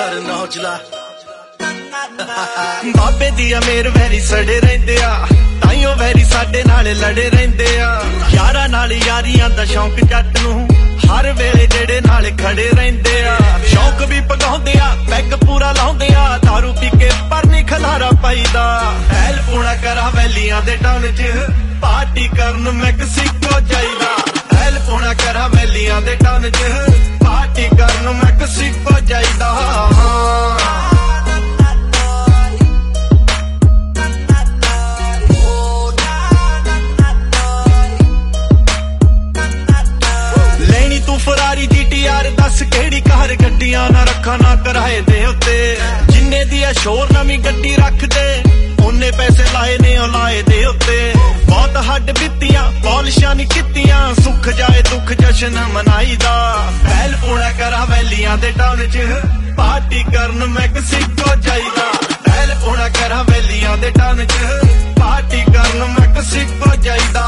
ਕਰ ਨੌਜਲਾ ਬਾਬੇ ਦੀ ਅਮੀਰ ਵੈਰੀ ਸੜੇ ਰਹਿੰਦੇ ਆ ਤਾਈਓ ਵੈਰੀ ਸਾਡੇ ਨਾਲ ਲੜੇ ਰਹਿੰਦੇ ਆ ਯਾਰਾਂ ਨਾਲ ਯਾਰੀਆਂ ਦਾ ਸ਼ੌਂਕ ਜੱਟ ਨੂੰ ਹਰ ਵੇਲੇ ਜਿਹੜੇ ਨਾਲ ਖੜੇ ਰਹਿੰਦੇ ਆ ਸ਼ੌਂਕ ਵੀ ਪਗਾਉਂਦੇ ਆ ਪੈਗ ਪੂਰਾ ਲਾਉਂਦੇ ਆ ਦਾਰੂ ਪੀ ਕੇ ਪਰ ਨਹੀਂ ਖਲਾਰਾ ਪਾਈਦਾ ਐਲ ਪੂਣਾ ਕਰਾ ਵੈਲੀਆਂ ਦੇ ਟਾਊਨ 'ਚ ਪਾਰਟੀ ਕਰਨ ਮੈਕਸੀਕੋ ਜਾਈਦਾ ਐਲ ਪੂਣਾ ਕਰਾ ਵੈਲੀਆਂ ਦੇ ਟਾਊਨ 'ਚ ਪਾਰਟੀ ਕਰਨ ਮੈਕਸੀਕੋ ਜਾਈਦਾ ਫਰਾਰੀ GTR ਦੱਸ ਕਿਹੜੀ ਕਾਰ ਗੱਡੀਆਂ ਨਾ ਰੱਖਾਂ ਨਾ ਕਿਰਾਏ ਦੇ ਉੱਤੇ ਜਿੰਨੇ ਦੀ ਆ ਸ਼ੋਰ ਨਵੀਂ ਗੱਡੀ ਰੱਖਦੇ ਉਹਨੇ ਪੈਸੇ ਲਾਏ ਨੇ ਉਹ ਲਾਏ ਦੇ ਉੱਤੇ ਬਹੁਤ ਹੱਡ ਬਿੱਤੀਆਂ ਪੌਲਿਸ਼ਾਂ ਨਹੀਂ ਕੀਤੀਆਂ ਸੁੱਖ ਜਾਏ ਦੁੱਖ ਜਸ਼ਨ ਮਨਾਈਦਾ ਪਹਿਲ ਪੂਣਾ ਕਰਾ ਵੈਲੀਆਂ ਦੇ ਟਾਊਨ 'ਚ ਪਾਰਟੀ ਕਰਨ ਮੈਕਸੀਕੋ ਜਾਈਦਾ ਪਹਿਲ ਪੂਣਾ ਕਰਾ ਵੈਲੀਆਂ ਦੇ ਟਾਊਨ 'ਚ ਪਾਰਟੀ ਕਰਨ ਮੈਕਸੀਕੋ ਜਾਈਦਾ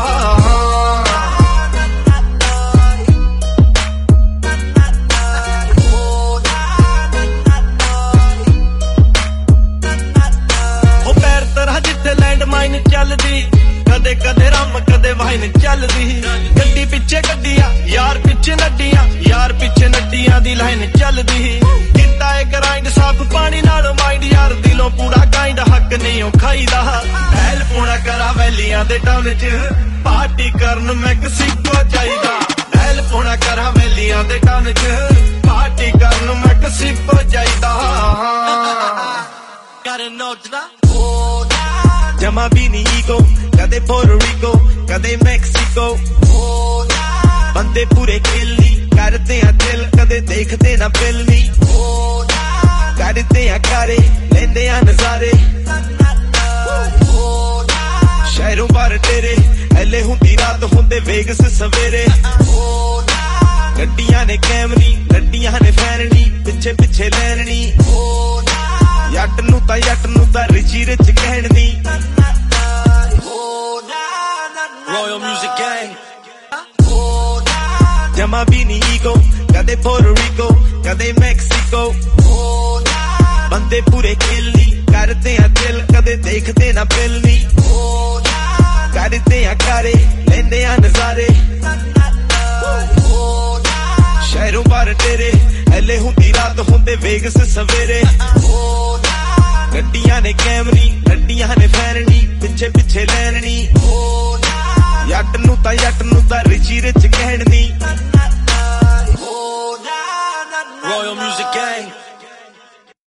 ਚੱਲਦੀ ਕਦੇ ਕਦੇ ਰਮ ਕਦੇ ਵਾਈਨ ਚੱਲਦੀ ਗੱਡੀ ਪਿੱਛੇ ਗੱਡੀਆਂ ਯਾਰ ਪਿੱਛੇ ਨੱਡੀਆਂ ਯਾਰ ਪਿੱਛੇ ਨੱਡੀਆਂ ਦੀ ਲਾਈਨ ਚੱਲਦੀ ਕੀਤਾ ਏ ਗਰਾਈਂਡ ਸਾਫ ਪਾਣੀ ਨਾਲ ਮਾਈਂਡ ਯਾਰ ਦਿਲੋਂ ਪੂਰਾ ਕਾਇੰਡ ਹੱਕ ਨਹੀਂ ਉਹ ਖਾਈਦਾ ਐਲ ਪੂਣਾ ਕਰਾ ਵੈਲੀਆਂ ਦੇ ਟਾਊਨ 'ਚ ਪਾਰਟੀ ਕਰਨ ਮੈਕਸੀਕੋ ਜਾਈਦਾ ਐਲ ਪੂਣਾ ਕਰਾ ਵੈਲੀਆਂ ਦੇ ਟਾਊਨ 'ਚ ਪਾਰਟੀ ਕਰਨ ਮੈਕਸੀਕੋ ਜਾਈਦਾ ਕਰ ਨੋਟਦਾ ਜਮਾ ਵੀ ਨੀ ਈਗੋ ਕਦੇ ਪੋਰਟੋਰੀਕੋ ਕਦੇ ਮੈਕਸੀਕੋ ਬੰਦੇ ਪੂਰੇ ਖੇਲਨੀ ਕਰਦੇ ਆ ਦਿਲ ਕਦੇ ਦੇਖਦੇ ਨਾ ਬਿੱਲ ਨੀ ਕਰਦੇ ਆ ਕਾਰੇ ਲੈਂਦੇ ਆ ਨਜ਼ਾਰੇ ਸ਼ਹਿਰੋਂ ਬਾਹਰ ਤੇਰੇ ਐਲੇ ਹੁੰਦੀ ਰਾਤ ਹੁੰਦੇ ਵੇਗਸ ਸਵੇਰੇ ਗੱਡੀਆਂ ਨੇ ਕੈਮਰੀ ਗੱਡੀਆਂ ਨੇ ਫੈਰਨੀ ਪਿੱਛੇ ਪਿੱਛੇ ਲੈਣੀ ਜੱਟ ਨੂੰ ਤਾਂ ਰਿਚੀ ਰਿਚ ਕਹਿਣੀ Royal Music Gang ਜਮਾ ਵੀ ਨੀ ਈਗੋ ਕਦੇ ਪੋਰਟੋਰੀਕੋ ਕਦੇ ਮੈਕਸੀਕੋ ਬੰਦੇ ਪੂਰੇ ਖੇਲਨੀ ਕਰਦੇ ਆ ਦਿਲ ਕਦੇ ਦੇਖਦੇ ਨਾ ਬਿੱਲ ਨੀ ਕਰਦੇ ਆ ਕਾਰੇ ਲੈਂਦੇ ਆ ਨਜ਼ਾਰੇ ਸ਼ਹਿਰੋਂ ਬਾਹਰ ਤੇਰੇ ਐਲੇ ਹੁੰਦੀ ਰਾਤ ਹੁੰਦੇ ਵੇਗਸ ਸਵੇਰੇ ਗੱਡੀਆਂ ਨੇ ਕੈਮਰੀ ਗੱਡੀਆਂ ਨੇ ਫੈਰਨੀ ਪਿੱਛੇ ਪਿੱਛੇ ਲੈਣੀ ਜੱਟ ਨੂੰ ਤਾਂ ਰਿਚੀ ਰਿਚ ਕਹਿਣੀ